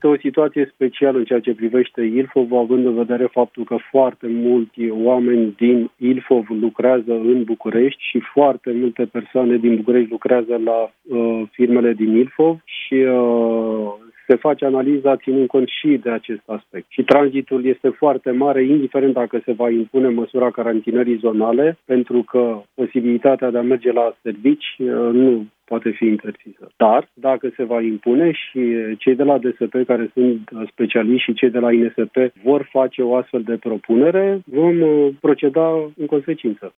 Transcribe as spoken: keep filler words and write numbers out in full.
Este o situație specială în ceea ce privește Ilfov, având în vedere faptul că foarte mulți oameni din Ilfov lucrează în București și foarte multe persoane din București lucrează la uh, firmele din Ilfov și uh, se face analiza ținând cont și de acest aspect. Și tranzitul este foarte mare, indiferent dacă se va impune măsura carantinării zonale, pentru că posibilitatea de a merge la servici uh, nu poate fi interzisă. Dar, dacă se va impune și cei de la D S P, care sunt specialiști, și cei de la I N S P vor face o astfel de propunere, vom proceda în consecință.